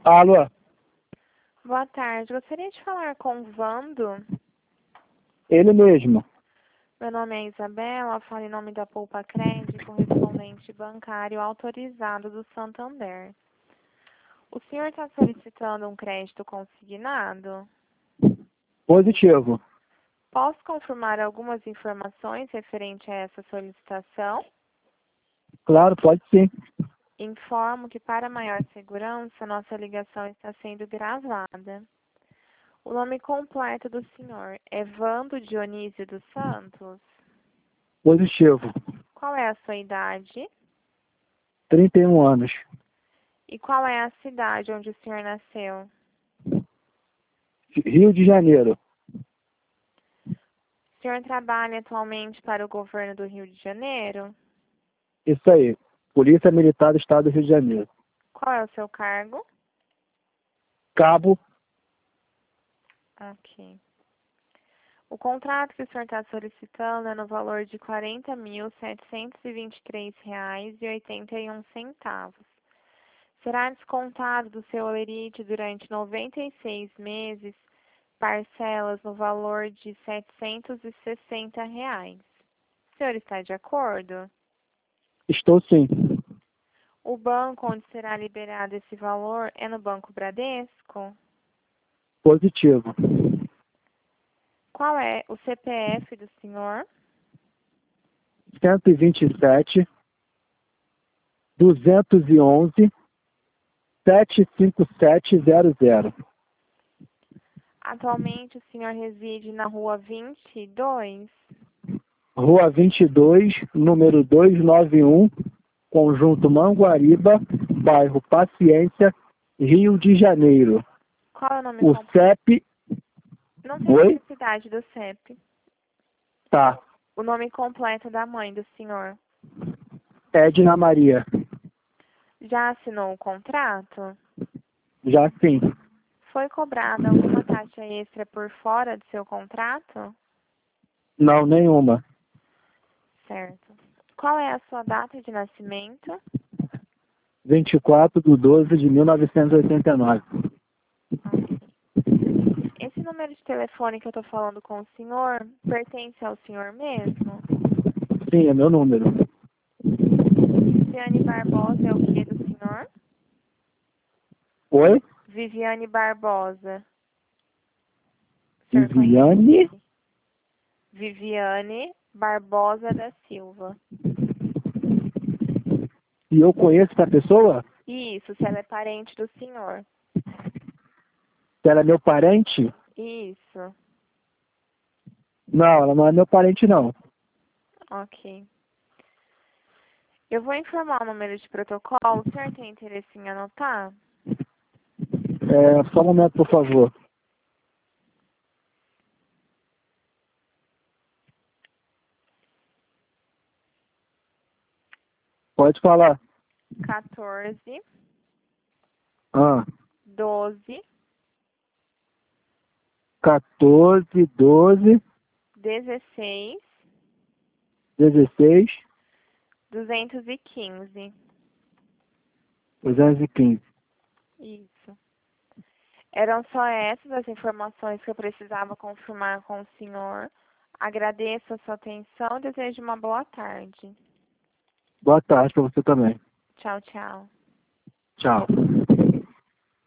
Alô? Boa tarde. Gostaria de falar com o Vando. Ele mesmo. Meu nome é Isabela, falo em nome da Poupa Crédito, correspondente bancário autorizado do Santander. O senhor está solicitando um crédito consignado? Positivo. Posso confirmar algumas informações referente a essa solicitação? Claro, pode sim. Informo que, para maior segurança, nossa ligação está sendo gravada. O nome completo do senhor é Vando Dionísio dos Santos? Positivo. Qual é a sua idade? 31 anos. E qual é a cidade onde o senhor nasceu? Rio de Janeiro. O senhor trabalha atualmente para o governo do Rio de Janeiro? Isso aí. Polícia Militar do Estado do Rio de Janeiro. Qual é o seu cargo? Cabo. Ok. O contrato que o senhor está solicitando é no valor de R$ 40.723,81. Será descontado do seu holerite durante 96 meses, parcelas no valor de R$ 760. O senhor está de acordo? Estou sim. O banco onde será liberado esse valor é no Banco Bradesco? Positivo. Qual é o CPF do senhor? 127 211 75700. Atualmente o senhor reside na rua 22? Rua 22, número 291, Conjunto Manguariba, bairro Paciência, Rio de Janeiro. Qual é o nome O completo? CEP. Não tem Oi? necessidade do CEP. Tá. O nome completo da mãe do senhor. Edna Maria. Já assinou o contrato? Já sim. Foi cobrada alguma taxa extra por fora do seu contrato? Não, nenhuma. Certo. Qual é a sua data de nascimento? 24/12/1989. Ok. Esse número de telefone que eu estou falando com o senhor pertence ao senhor mesmo? Sim, é meu número. Viviane Barbosa é o que do senhor? Oi? Viviane Barbosa. O senhor Viviane? conhece? Viviane Barbosa da Silva. E eu conheço essa pessoa? Isso, se ela é parente do senhor. Se ela é meu parente? Isso. Não, ela não é meu parente, não. Ok. Eu vou informar o número de protocolo. O senhor tem interesse em anotar? Só um momento, por favor. Pode falar. 14, Ah, 12, 14, 12, 16, 16, 215. 215. Isso. Eram só essas as informações que eu precisava confirmar com o senhor. Agradeço a sua atenção e desejo uma boa tarde. Boa tarde para você também. Tchau, tchau. Tchau.